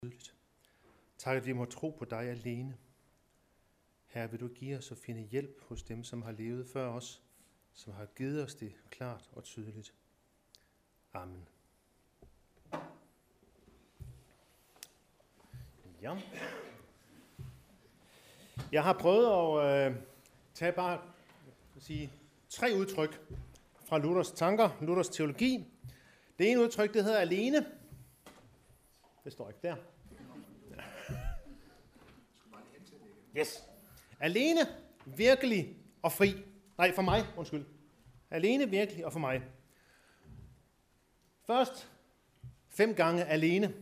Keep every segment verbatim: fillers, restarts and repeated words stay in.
tydeligt. Tak, at vi må tro på dig alene. Herre, vil du give os at finde hjælp hos dem, som har levet før os, som har givet os det klart og tydeligt. Amen. Ja. Jeg har prøvet at øh, tage bare sige, tre udtryk fra Luthers tanker, Luthers teologi. Det ene udtryk, det hedder alene. Det står ikke der. Yes. Alene, virkelig og fri. Nej, for mig, undskyld. Alene, virkelig og for mig. Først, fem gange alene.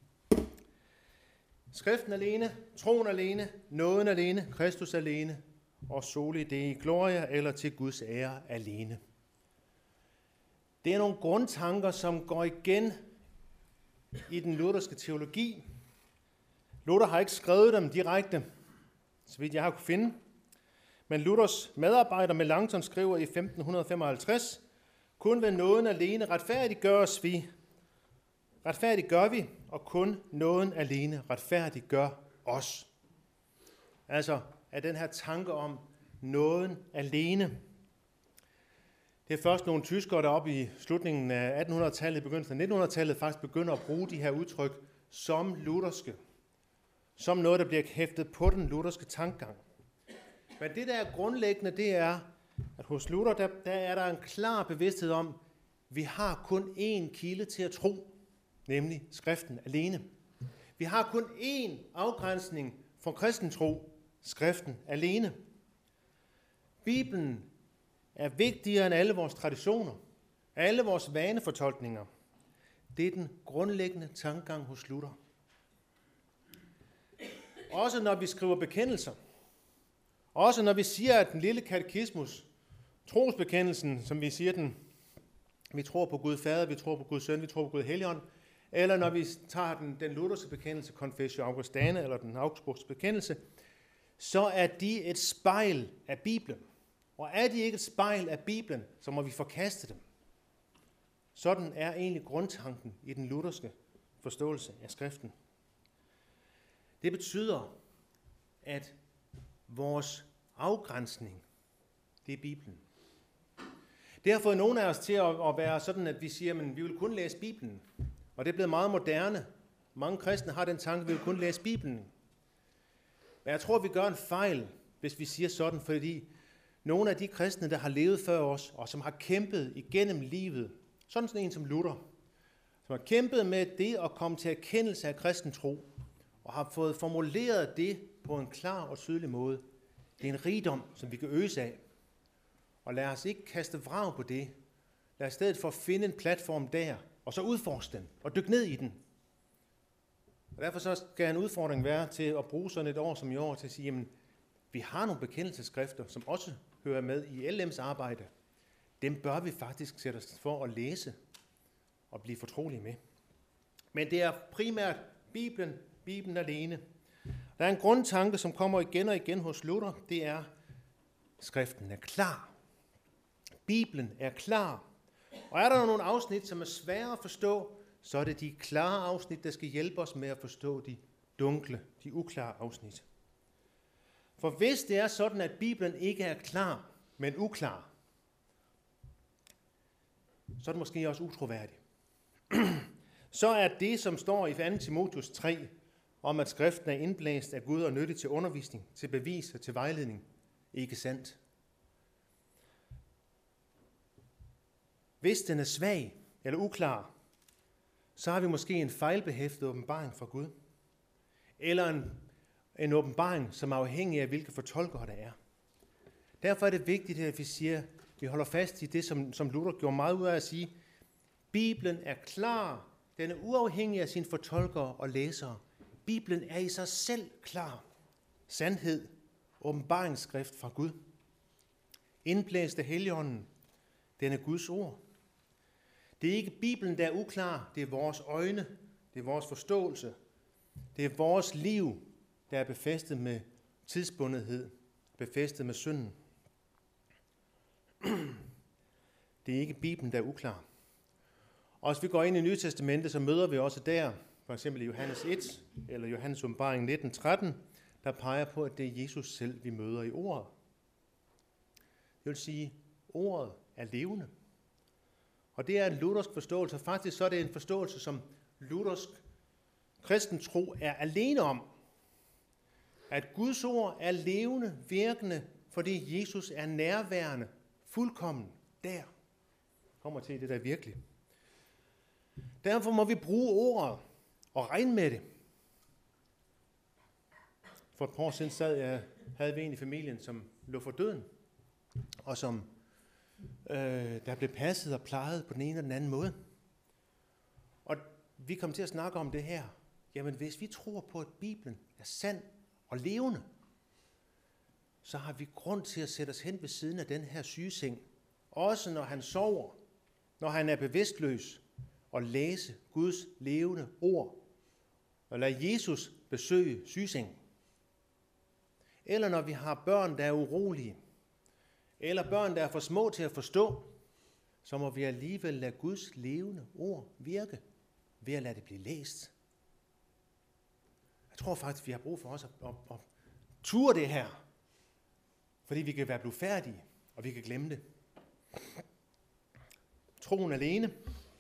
Skriften alene, troen alene, nåden alene, Kristus alene, og soli Dei gloria, eller til Guds ære alene. Det er nogle grundtanker, som går igen i den lutherske teologi. Luther har ikke skrevet dem direkte, så vidt jeg har kunne finde. Men Luthers medarbejder Melanchthon skriver i femten femoghalvtreds, kun ved nåden alene retfærdiggøres vi. Retfærdiggør vi, og kun nåden alene retfærdiggør os. Altså er den her tanke om nåden alene. Det er først nogle tyskere, der oppe i slutningen af attenhundredetallet, begyndelsen af nittenhundredetallet, faktisk begynder at bruge de her udtryk som lutherske. Som noget, der bliver hæftet på den lutherske tankegang. Men det, der er grundlæggende, det er, at hos Luther, der, der er der en klar bevidsthed om, at vi har kun én kilde til at tro, nemlig skriften alene. Vi har kun én afgrænsning for kristen tro, skriften alene. Bibelen er vigtigere end alle vores traditioner, alle vores vanefortolkninger. Det er den grundlæggende tankegang hos Luther. Også når vi skriver bekendelser, også når vi siger, at den lille katekismus, trosbekendelsen, som vi siger den, vi tror på Gud Fader, vi tror på Gud Søn, vi tror på Gud Helligånd, eller når vi tager den, den lutherske bekendelse, Confessio Augustana, eller den augsburgske bekendelse, så er de et spejl af Bibelen. Og er de ikke et spejl af Bibelen, så må vi forkaste dem. Sådan er egentlig grundtanken i den lutherske forståelse af skriften. Det betyder, at vores afgrænsning, det er Bibelen. Det har fået nogle af os til at være sådan, at vi siger, at vi vil kun læse Bibelen. Og det er blevet meget moderne. Mange kristne har den tanke, at vi vil kun læse Bibelen. Men jeg tror, at vi gør en fejl, hvis vi siger sådan, fordi nogle af de kristne, der har levet før os, og som har kæmpet igennem livet, sådan sådan en som Luther, som har kæmpet med det at komme til erkendelse af kristen tro, og har fået formuleret det på en klar og tydelig måde. Det er en rigdom, som vi kan øse af. Og lad os ikke kaste vrag på det. Lad os i stedet for at finde en platform der, og så udforske den, og dykke ned i den. Og derfor så skal en udfordring være til at bruge sådan et år som i år, til at sige, jamen, vi har nogle bekendelsesskrifter, som også hører med i L M's arbejde. Dem bør vi faktisk sætte os for at læse og blive fortrolige med. Men det er primært Bibelen, Bibelen alene. Der er en grundtanke, som kommer igen og igen hos Luther. Det er, skriften er klar. Bibelen er klar. Og er der nogle afsnit, som er svære at forstå, så er det de klare afsnit, der skal hjælpe os med at forstå de dunkle, de uklare afsnit. For hvis det er sådan, at Bibelen ikke er klar, men uklar, så er det måske også utroværdigt. Så er det, som står i anden Timotheus tre, om at skriften er indblæst af Gud og nyttig til undervisning, til bevis og til vejledning, ikke sandt. Hvis den er svag eller uklar, så har vi måske en fejlbehæftet åbenbaring fra Gud. Eller en, en åbenbaring, som er afhængig af, hvilke fortolkere der er. Derfor er det vigtigt, at vi siger, at vi holder fast i det, som, som Luther gjorde meget ud af at sige, Bibelen er klar, den er uafhængig af sine fortolkere og læsere. Bibelen er i sig selv klar. Sandhed, åbenbaringsskrift fra Gud. Indblæst af Helligånden, den er Guds ord. Det er ikke Bibelen, der er uklar, det er vores øjne, det er vores forståelse. Det er vores liv, der er befæstet med tidsbundethed, befæstet med synden. Det er ikke Bibelen, der er uklar. Og hvis vi går ind i Nye Testamentet, så møder vi også der, for eksempel i Johannes et, eller Johannes åbenbaring nitten tretten, der peger på, at det er Jesus selv, vi møder i ordet. Det vil sige, at ordet er levende. Og det er en luthersk forståelse. Faktisk så er det en forståelse, som luthersk kristen tro er alene om. At Guds ord er levende, virkende, fordi Jesus er nærværende, fuldkommen der. Kommer til det der virkelig. Derfor må vi bruge ordet og regne med det. For et par år siden sad jeg, havde vi en i familien, som lå for døden, og som øh, der blev passet og plejet på den ene eller den anden måde. Og vi kom til at snakke om det her. Jamen, hvis vi tror på, at Bibelen er sand og levende, så har vi grund til at sætte os hen ved siden af den her sygeseng. Også når han sover, når han er bevidstløs, og læse Guds levende ord. Og lad Jesus besøge sygesengen. Eller når vi har børn, der er urolige, eller børn, der er for små til at forstå, så må vi alligevel lade Guds levende ord virke, ved at lade det blive læst. Jeg tror faktisk, vi har brug for os at, at, at ture det her, fordi vi kan være blevet færdige, og vi kan glemme det. Troen alene.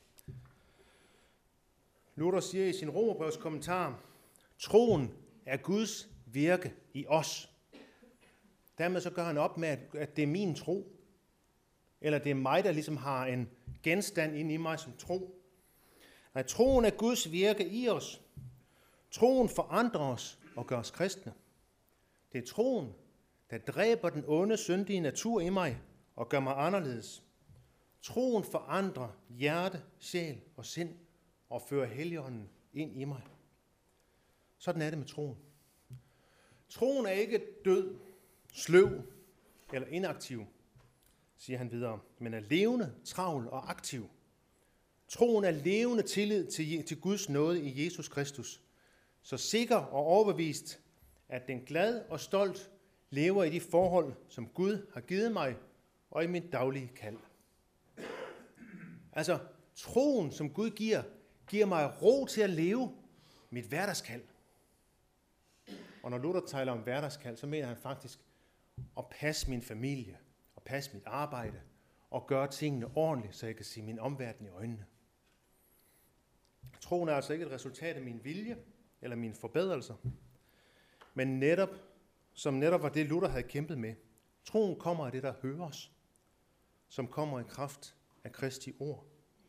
Luther siger i sin Romerbrevs kommentar, troen er Guds virke i os. Dermed så gør han op med, at det er min tro, eller det er mig, der ligesom har en genstand inde i mig som tro. At troen er Guds virke i os. Troen forandrer os og gør os kristne. Det er troen, der dræber den onde, syndige natur i mig og gør mig anderledes. Troen forandrer hjerte, sjæl og sind og fører Helligånden ind i mig. Sådan er det med troen. Troen er ikke død, sløv eller inaktiv, siger han videre, men er levende, travl og aktiv. Troen er levende tillid til, til Guds nåde i Jesus Kristus, så sikker og overbevist, at den glad og stolt lever i de forhold, som Gud har givet mig, og i mit daglige kald. Altså, troen, som Gud giver, giver mig ro til at leve mit hverdagskald. Og når Luther taler om hverdagskald, så mener han faktisk at passe min familie, og passe mit arbejde, og gøre tingene ordentligt, så jeg kan se min omverden i øjnene. Troen er altså ikke et resultat af min vilje, eller mine forbedrelser, men netop, som netop var det, Luther havde kæmpet med. Troen kommer af det, der høres, som kommer i kraft af Kristi ord.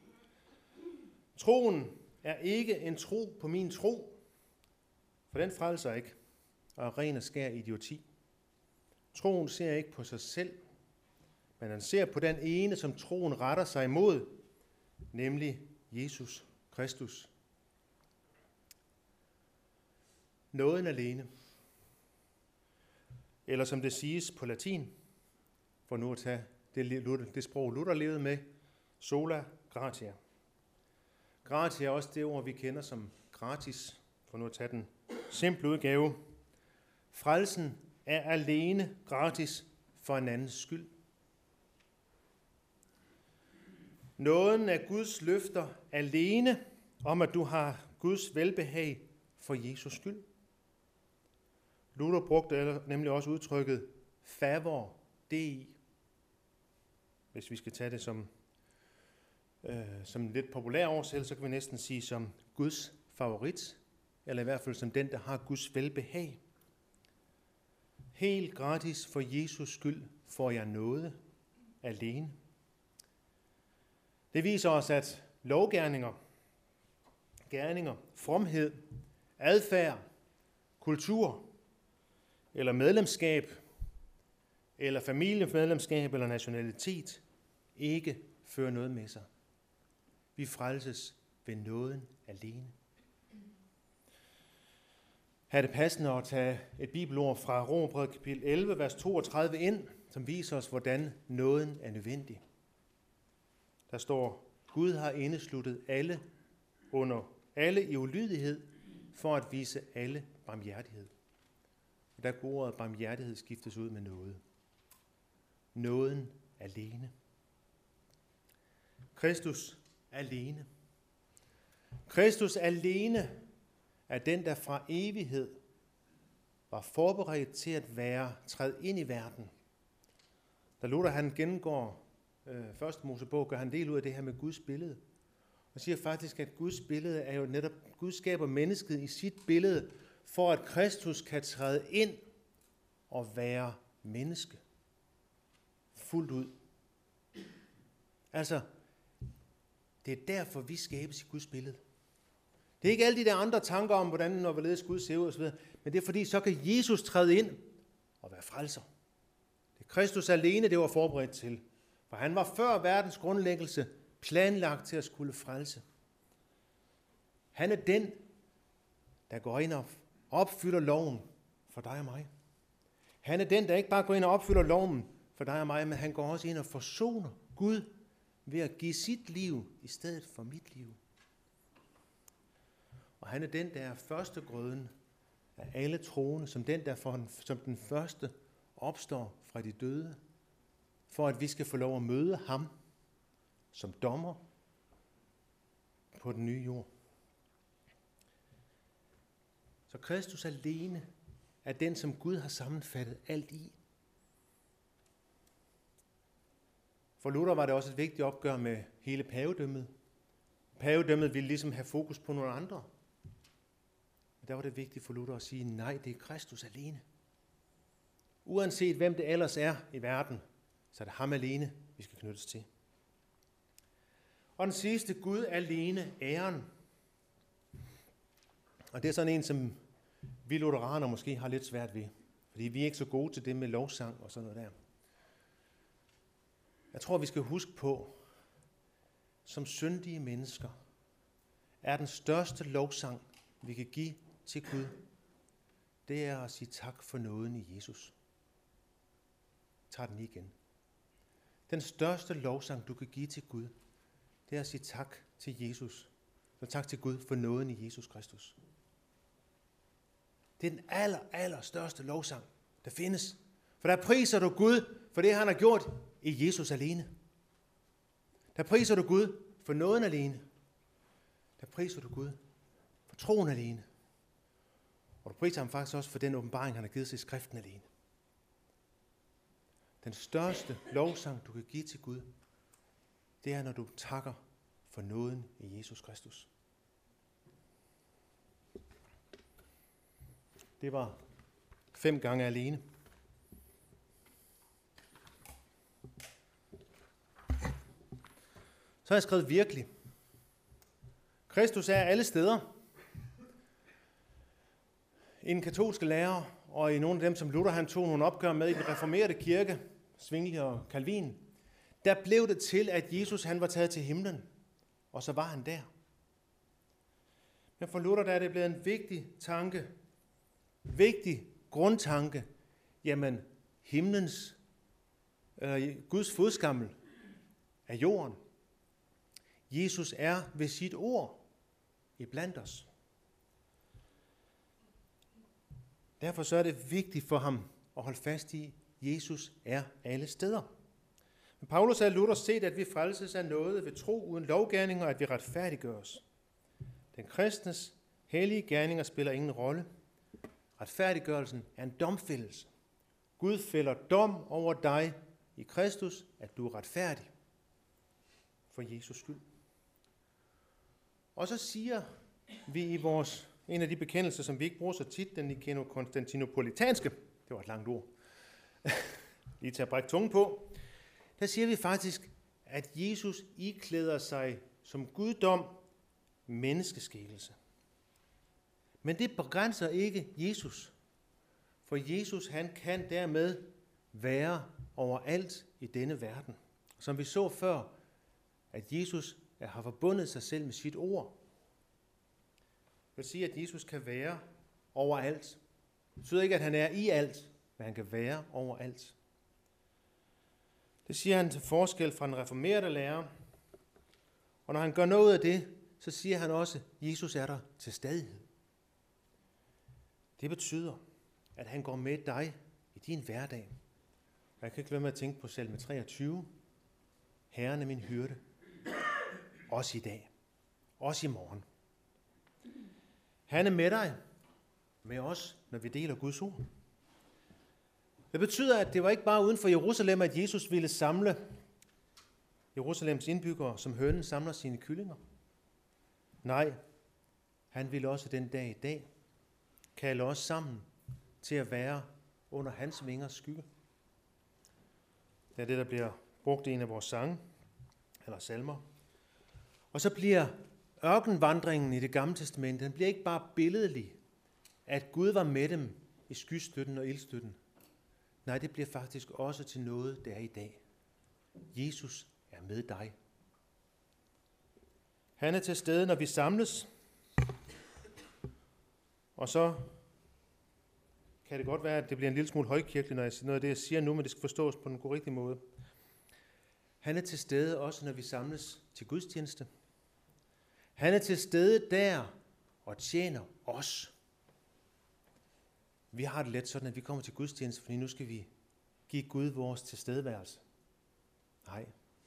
Troen er ikke en tro på min tro, for den frelser ikke, og er ren og skær idioti. Troen ser ikke på sig selv, men han ser på den ene, som troen retter sig imod, nemlig Jesus Kristus. Nåden alene. Eller som det siges på latin, for nu at tage det, det sprog Luther levede med, sola gratia. Gratia er også det ord, vi kender som gratis, for nu at tage den simple udgave. Frelsen er alene gratis for en andens skyld. Nåden er Guds løfter alene om, at du har Guds velbehag for Jesus skyld. Luther brugte nemlig også udtrykket favor dei, hvis vi skal tage det som, øh, som en lidt populær oversættelse, så kan vi næsten sige som Guds favorit, eller i hvert fald som den, der har Guds velbehag. Helt gratis for Jesus skyld får jeg nåde alene. Det viser os, at lovgerninger, gerninger, fromhed, adfærd, kultur eller medlemskab, eller familiemedlemskab eller nationalitet ikke fører noget med sig. Vi frelses ved nåden alene. Her er det passende at tage et bibelord fra Romerbrevet kapitel elleve, vers toogtredive ind, som viser os, hvordan nåden er nødvendig. Der står, Gud har indesluttet alle under alle i ulydighed, for at vise alle barmhjertighed. Og der kunne ordet barmhjertighed skiftes ud med nåde. Nåden alene. Kristus alene. Kristus alene at den, der fra evighed var forberedt til at være træd ind i verden. Da Luther han gennemgår øh, første Mosebog, gør han del ud af det her med Guds billede. Og siger faktisk, at Guds billede er jo netop, Gud skaber mennesket i sit billede, for at Kristus kan træde ind og være menneske. Fuldt ud. Altså, det er derfor, vi skabes i Guds billede. Det er ikke alle de der andre tanker om, hvordan når vi ledes Gud ser ud osv., men det er fordi, så kan Jesus træde ind og være frelser. Det er Kristus alene, det var forberedt til. For han var før verdens grundlæggelse planlagt til at skulle frelse. Han er den, der går ind og opfylder loven for dig og mig. Han er den, der ikke bare går ind og opfylder loven for dig og mig, men han går også ind og forsoner Gud ved at give sit liv i stedet for mit liv. Og han er den, der er førstegrøden af alle troende, som den, der for, som den første opstår fra de døde, for at vi skal få lov at møde ham som dommer på den nye jord. Så Kristus alene er den, som Gud har sammenfattet alt i. For Luther var det også et vigtigt opgør med hele pavedømmet. Pavedømmet ville ligesom have fokus på nogle andre. Men der var det vigtigt for Luther at sige, nej, det er Kristus alene. Uanset hvem det ellers er i verden, så er det ham alene, vi skal knyttes til. Og den sidste, Gud alene, æren. Og det er sådan en, som vi lutheraner måske har lidt svært ved. Fordi vi er ikke så gode til det med lovsang og sådan noget der. Jeg tror, vi skal huske på, som syndige mennesker, er den største lovsang, vi kan give til Gud, det er at sige tak for nåden i Jesus. Tag den igen. Den største lovsang, du kan give til Gud, det er at sige tak til Jesus. Og tak til Gud for nåden i Jesus Kristus. Det er den aller, aller største lovsang, der findes. For der priser du Gud for det, han har gjort i Jesus alene. Der priser du Gud for nåden alene. Der priser du Gud for troen alene. Og du priser ham faktisk også for den åbenbaring, han har givet sig i skriften alene. Den største lovsang, du kan give til Gud, det er, når du takker for nåden i Jesus Kristus. Det var fem gange alene. Så har jeg skrevet virkelig. Kristus er alle steder. I den katolske lære, og i nogle af dem, som Luther han tog nogle opgør med i den reformerede kirke, Zwingli og Calvin, der blev det til, at Jesus han var taget til himlen, og så var han der. Men for Luther der er det blevet en vigtig tanke, vigtig grundtanke, jamen himlens, øh, Guds fodskammel af jorden. Jesus er ved sit ord iblandt os. Derfor så er det vigtigt for ham at holde fast i, at Jesus er alle steder. Men Paulus har Luther set, at vi frelses af noget ved tro uden lovgerninger, og at vi retfærdiggøres. Den kristnes hellige gerninger spiller ingen rolle. Retfærdiggørelsen er en domfældelse. Gud fælder dom over dig i Kristus, at du er retfærdig for Jesus skyld. Og så siger vi i vores, en af de bekendelser, som vi ikke bruger så tit, den nikeno-konstantinopolitanske, det var et langt ord, lige til at brække tungen på, der siger vi faktisk, at Jesus iklæder sig som guddom menneskeskikkelse. Men det begrænser ikke Jesus, for Jesus han kan dermed være overalt i denne verden. Som vi så før, at Jesus har forbundet sig selv med sit ord. Det vil sige, at Jesus kan være overalt. Det betyder ikke, at han er i alt, men han kan være overalt. Det siger han til forskel fra den reformerede lærer. Og når han gør noget af det, så siger han også, at Jesus er der til stadighed. Det betyder, at han går med dig i din hverdag. Og jeg kan ikke glemme at tænke på salme treogtyve. Herren er min hyrde. Også i dag. Også i morgen. Han er med dig, med os, når vi deler Guds ord. Det betyder, at det var ikke bare uden for Jerusalem, at Jesus ville samle Jerusalems indbyggere, som hønen samler sine kyllinger. Nej, han ville også den dag i dag kalde os sammen til at være under hans vingers skygge. Det er det, der bliver brugt i en af vores sange, eller salmer. Og så bliver ørkenvandringen i Det Gamle Testamente, den bliver ikke bare billedlig, at Gud var med dem i skystøtten og ildstøtten. Nej, det bliver faktisk også til noget, der er i dag. Jesus er med dig. Han er til stede, når vi samles. Og så kan det godt være, at det bliver en lille smule højkirkeligt, når jeg siger noget af det, jeg siger nu, men det skal forstås på en god rigtig måde. Han er til stede også, når vi samles til gudstjeneste. Han er til stede der og tjener os. Vi har det let sådan, at vi kommer til gudstjeneste, fordi nu skal vi give Gud vores tilstedeværelse. Nej.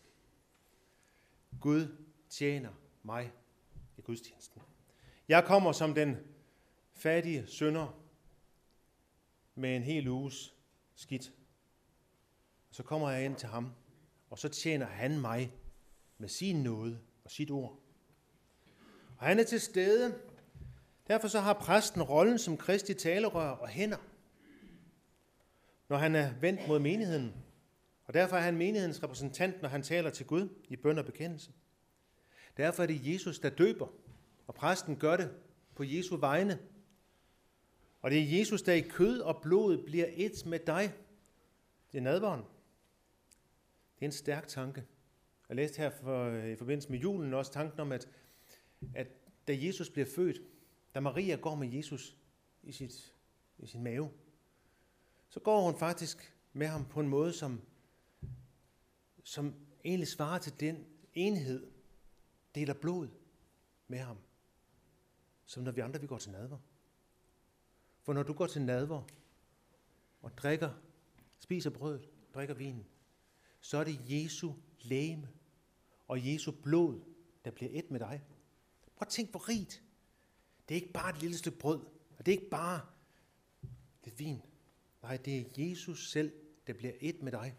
Gud tjener mig i gudstjenesten. Jeg kommer som den fattige synder med en hel uges skidt. Så kommer jeg ind til ham, og så tjener han mig med sin nåde og sit ord. Og han er til stede. Derfor så har præsten rollen som Kristi talerør og hænder, når han er vendt mod menigheden. Og derfor er han menighedens repræsentant, når han taler til Gud i bøn og bekendelse. Derfor er det Jesus, der døber, og præsten gør det på Jesu vegne. Og det er Jesus, der i kød og blod bliver et med dig. Det er nadveren. Det er en stærk tanke. Jeg læste her for, i forbindelse med julen også tanken om, at, at da Jesus bliver født, da Maria går med Jesus i, sit, i sin mave, så går hun faktisk med ham på en måde, som, som egentlig svarer til den enhed, deler blod med ham, som når vi andre vi går til nadver. For når du går til nadver og drikker, spiser brødet, drikker vinen, så er det Jesu legeme og Jesu blod, der bliver et med dig. Prøv at tænk, hvor rigt. Det er ikke bare et lille stykke brød, og det er ikke bare lidt vin. Nej, det er Jesus selv, der bliver et med dig.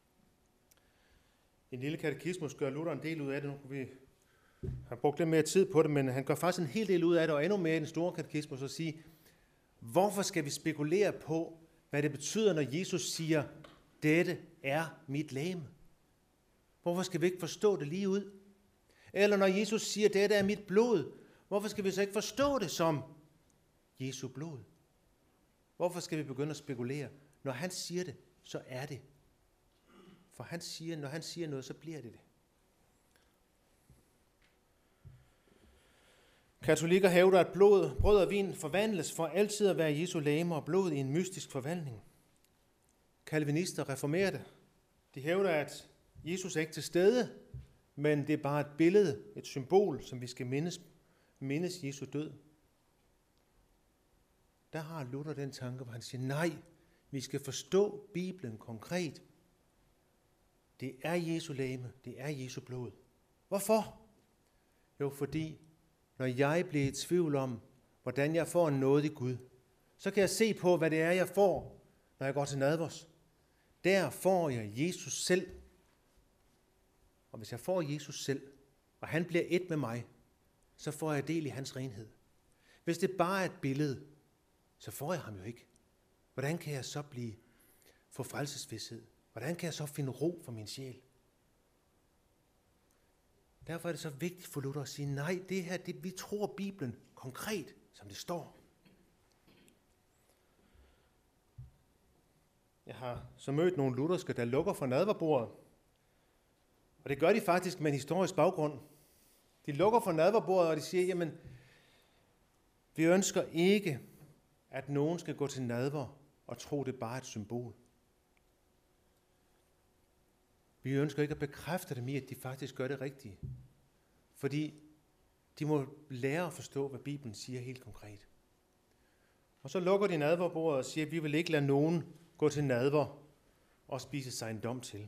En lille katekismus gør Luther en del ud af det. Nu kunne vi have brugt lidt mere tid på det, men han gør faktisk en hel del ud af det, og endnu mere i den store katekismus at sige, hvorfor skal vi spekulere på, hvad det betyder, når Jesus siger, dette er mit legeme? Hvorfor skal vi ikke forstå det lige ud? Eller når Jesus siger, dette er mit blod, hvorfor skal vi så ikke forstå det som Jesu blod? Hvorfor skal vi begynde at spekulere? Når han siger det, så er det. For han siger, når han siger noget, så bliver det det. Katolikker hævder, at blod, brød og vin forvandles for altid at være Jesu legeme og blod i en mystisk forvandling. Calvinister reformerer det. De hævder, at Jesus er ikke til stede, men det er bare et billede, et symbol, som vi skal mindes, mindes Jesu død. Der har Luther den tanke, hvor han siger, nej, vi skal forstå Bibelen konkret. Det er Jesu legeme, det er Jesu blod. Hvorfor? Jo, fordi når jeg bliver i tvivl om, hvordan jeg får noget i Gud, så kan jeg se på, hvad det er, jeg får, når jeg går til nadvers. Der får jeg Jesus selv. Og hvis jeg får Jesus selv, og han bliver et med mig, så får jeg del i hans renhed. Hvis det bare er et billede, så får jeg ham jo ikke. Hvordan kan jeg så blive få frelsesvidshed? Hvordan kan jeg så finde ro for min sjæl? Derfor er det så vigtigt for Luther at sige, nej, det her, det, vi tror Bibelen konkret, som det står. Jeg har så mødt nogle lutherske, der lukker for nadverbordet. Og det gør de faktisk med en historisk baggrund. De lukker for nadverbordet, og de siger, jamen, vi ønsker ikke, at nogen skal gå til nadver og tro, det er bare et symbol. Vi ønsker ikke at bekræfte dem i, at de faktisk gør det rigtige. Fordi de må lære at forstå, hvad Bibelen siger helt konkret. Og så lukker de nadverbordet og siger, at vi vil ikke lade nogen gå til nadver og spise sig en dom til.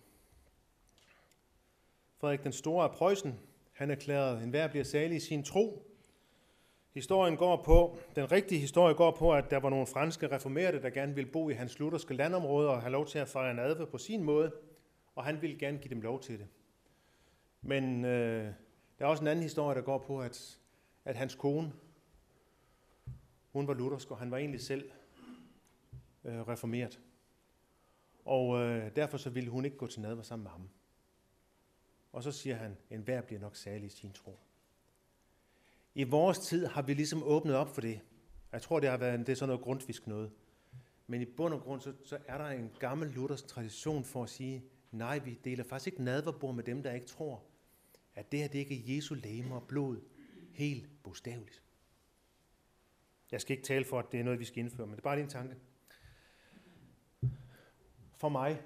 Frederik den Store af Preussen, han erklærede, enhver bliver salig i sin tro. Historien går på, den rigtige historie går på, at der var nogle franske reformerede, der gerne ville bo i hans lutherske landområde og have lov til at fejre nadver på sin måde, og han ville gerne give dem lov til det. Men øh, der er også en anden historie, der går på, at, at hans kone, hun var luthersk, og han var egentlig selv øh, reformeret. Og øh, derfor så ville hun ikke gå til nadver sammen med ham. Og så siger han, enhver bliver nok særlig i sin tro. I vores tid har vi ligesom åbnet op for det. Jeg tror, det har været det er sådan noget grundfisk noget. Men i bund og grund, så, så er der en gammel luthersk tradition for at sige, nej, vi deler faktisk ikke nadverbord med dem, der ikke tror, at det her det ikke er Jesu legeme og blod, helt bogstaveligt. Jeg skal ikke tale for, at det er noget, vi skal indføre, men det er bare lige en tanke. For mig,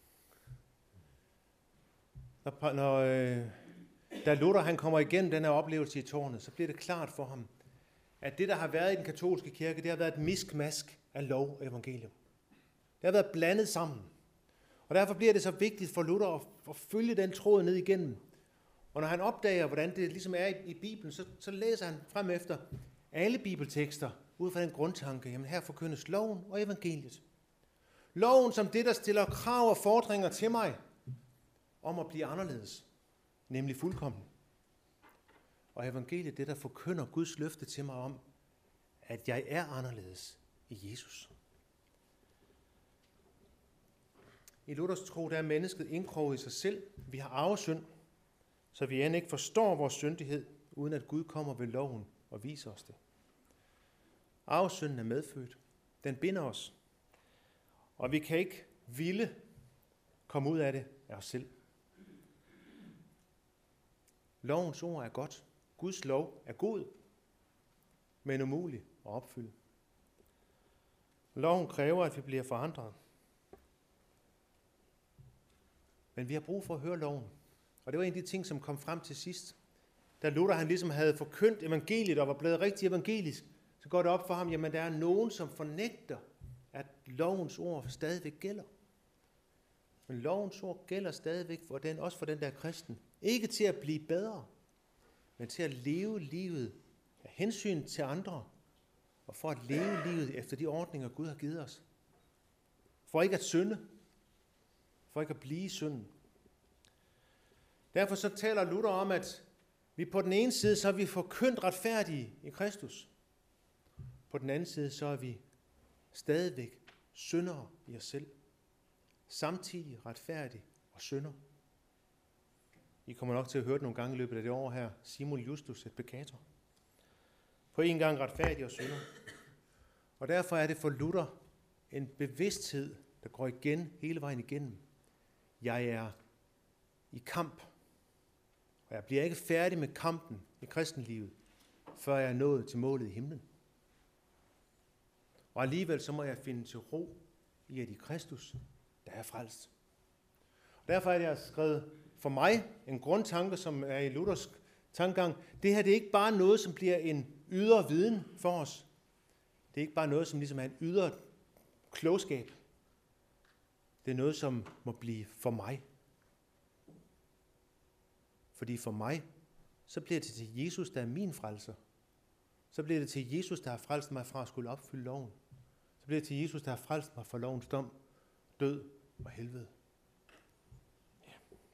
når, når øh, da Luther han kommer igennem den her oplevelse i tårnet, så bliver det klart for ham, at det, der har været i den katolske kirke, det har været et miskmask af lov og evangelium. Det har været blandet sammen. Og derfor bliver det så vigtigt for Luther at, at følge den tråd ned igennem. Og når han opdager, hvordan det ligesom er i, i Bibelen, så, så læser han frem efter alle bibeltekster ud fra den grundtanke, jamen her forkyndes loven og evangeliet. Loven som det, der stiller krav og fordringer til mig om at blive anderledes, nemlig fuldkommen. Og evangeliet, det der forkynder Guds løfte til mig om, at jeg er anderledes i Jesus. I Luthers tro, der er mennesket indkroget i sig selv. Vi har arvesynd, så vi end ikke forstår vores syndighed, uden at Gud kommer ved loven og viser os det. Arvesynden er medfødt. Den binder os. Og vi kan ikke ville komme ud af det af os selv. Lovens ord er godt. Guds lov er god, men umulig at opfylde. Loven kræver, at vi bliver forandret. Men vi har brug for at høre loven. Og det var en af de ting, som kom frem til sidst. Da Luther han ligesom havde forkyndt evangeliet og var blevet rigtig evangelisk, så går det op for ham, jamen der er nogen, som fornægter, at lovens ord stadigvæk gælder. Men lovens ord gælder stadigvæk for den, også for den der kristen. Ikke til at blive bedre, men til at leve livet af hensyn til andre, og for at leve livet efter de ordninger, Gud har givet os. For ikke at synde, for ikke at blive i synden. Derfor så taler Luther om, at vi på den ene side, så er vi forkyndt retfærdige i Kristus. På den anden side, så er vi stadigvæk syndere i os selv. Samtidig retfærdige og synder. I kommer nok til at høre det nogle gange i løbet af det år her. Simul Justus et peccator. På en gang retfærdig og synder. Og derfor er det for Luther en bevidsthed, der går igen hele vejen igennem. Jeg er i kamp. Og jeg bliver ikke færdig med kampen i kristenlivet, før jeg er nået til målet i himlen. Og alligevel så må jeg finde til ro i, at i Kristus, der er frelst. Og derfor er det skrevet for mig en grundtanke, som er i luthersk tankegang. Det her det er ikke bare noget, som bliver en ydre viden for os. Det er ikke bare noget, som ligesom er en ydre klogskab. Det er noget, som må blive for mig. Fordi for mig, så bliver det til Jesus, der er min frelser. Så bliver det til Jesus, der har frelst mig fra at skulle opfylde loven. Så bliver det til Jesus, der har frelst mig fra lovens dom, død og helvede. Ja.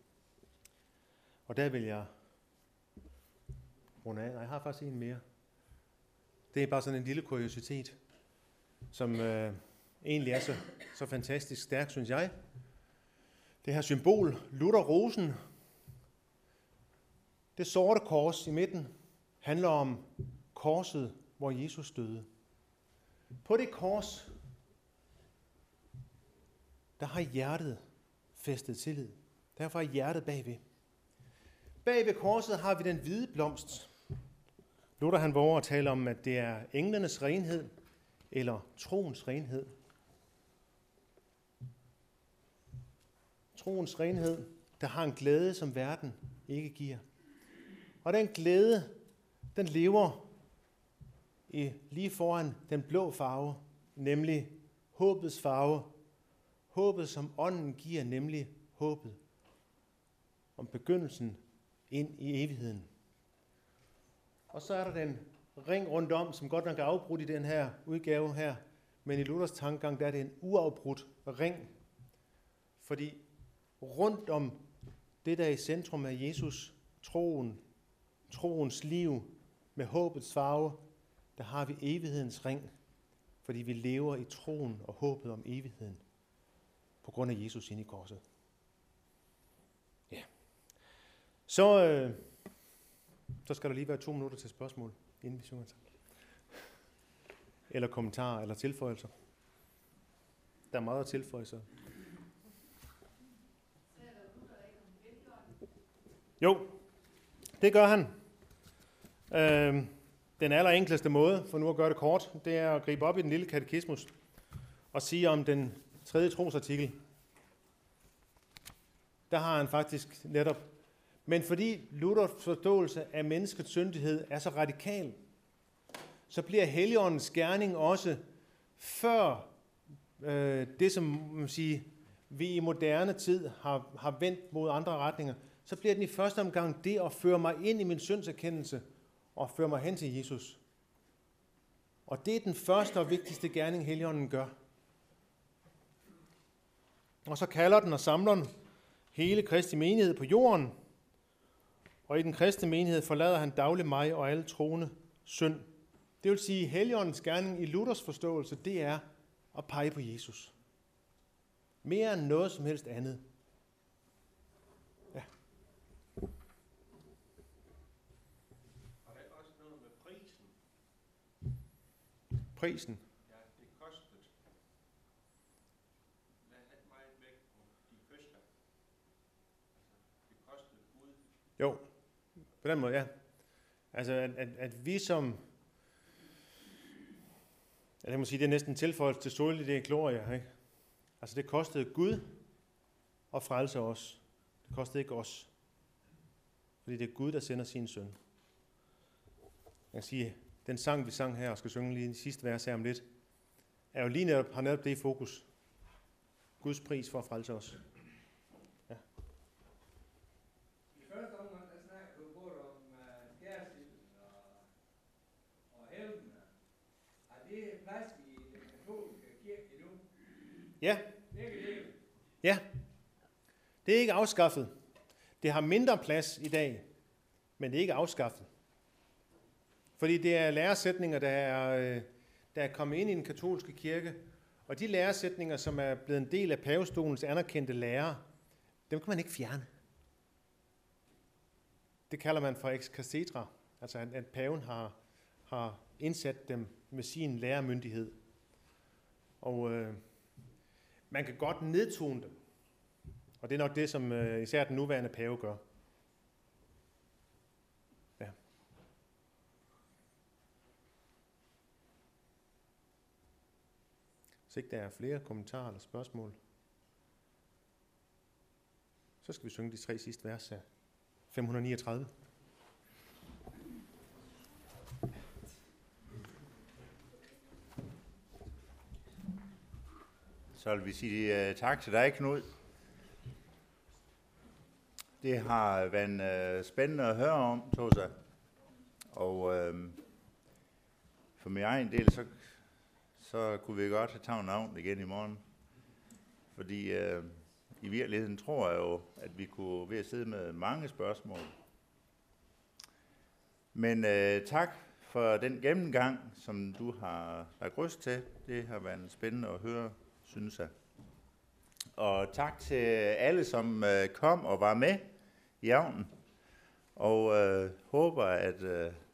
Og der vil jeg runde af. Nej, jeg har faktisk en mere. Det er bare sådan en lille kuriositet, som øh, egentlig er så, så fantastisk stærk, synes jeg. Det her symbol, Luther-rosen, det sorte kors i midten, handler om korset, hvor Jesus døde. På det kors, der har hjertet fæstet tillid. Derfor er hjertet bagved. Bag ved korset har vi den hvide blomst. Luther han våger at tale om, at det er englenes renhed, eller troens renhed. Troens renhed, der har en glæde, som verden ikke giver. Og den glæde, den lever i, lige foran den blå farve, nemlig håbets farve. Håbet, som ånden giver, nemlig håbet om begyndelsen ind i evigheden. Og så er der den ring rundt om, som godt nok er afbrudt i den her udgave her, men i Luthers tankegang, der er det en uafbrudt ring. Fordi rundt om det, der er i centrum af Jesus, troen, troens liv med håbets farve, der har vi evighedens ring, fordi vi lever i troen og håbet om evigheden på grund af Jesus inde i korset. Ja. Så, øh, så skal der lige være to minutter til spørgsmål, inden vi synger sammen. Eller kommentarer, eller tilføjelser. Der er meget at tilføje sig. Jo, det gør han. Øh, den allerenkleste måde, for nu at gøre det kort, det er at gribe op i den lille katekismus og sige om den tredje trosartikel. Der har han faktisk netop. Men fordi Luthers forståelse af menneskets syndighed er så radikal, så bliver Helligåndens gerning også før øh, det, som man siger, vi i moderne tid har, har vendt mod andre retninger, så bliver den i første omgang det at føre mig ind i min syndserkendelse og føre mig hen til Jesus. Og det er den første og vigtigste gerning, Helligånden gør. Og så kalder den og samler den hele Kristi menighed på jorden, og i den kristne menighed forlader han daglig mig og alle troende synd. Det vil sige, at Helligåndens gerning i Luthers forståelse, det er at pege på Jesus. Mere end noget som helst andet. Ja. Og der er også noget med prisen. Prisen. Ja, det kostede. Lad have meget væk på de første. Altså, det kostede Gud. Jo, på den måde, ja. Altså, at, at, at vi som... Jeg må sige, det er næsten tilføjelse til Soli Deo Gloria, ikke? Altså, det kostede Gud at frelse os. Det kostede ikke os. Fordi det er Gud, der sender sin søn. Jeg kan sige, den sang, vi sang her, og skal synge lige i sidste vers her om lidt, er jo lige netop, har netop det i fokus. Guds pris for at frelse os. Ja. I første omgang, der snakker du både om uh, skærsilden og, og helvene. Er det plads i den katolske kirke endnu? Ja. Det er det. Ja. Det er ikke afskaffet. Det har mindre plads i dag, men det er ikke afskaffet. Fordi det er læresætninger, der er, der er kommet ind i den katolske kirke, og de læresætninger, som er blevet en del af pavestolens anerkendte lære, dem kan man ikke fjerne. Det kalder man for ex cathedra, altså at, at paven har, har indsat dem med sin læremyndighed. Og øh, man kan godt nedtone dem, og det er nok det, som øh, især den nuværende pave gør. Ja. Hvis ikke der er flere kommentarer eller spørgsmål, så skal vi synge de tre sidste vers her. fem hundrede niogtredive. Så vil vi sige uh, tak til dig, Knud. Det har været uh, spændende at høre om, Tosa. Og uh, for min egen del, så, så kunne vi godt have taget navn igen i morgen. Fordi uh, i virkeligheden tror jeg jo, at vi kunne ved at sidde med mange spørgsmål. Men uh, tak for den gennemgang, som du har lagt ryst til. Det har været spændende at høre, synes jeg. Og tak til alle, som uh, kom og var med i aften. Og uh, håber, at uh,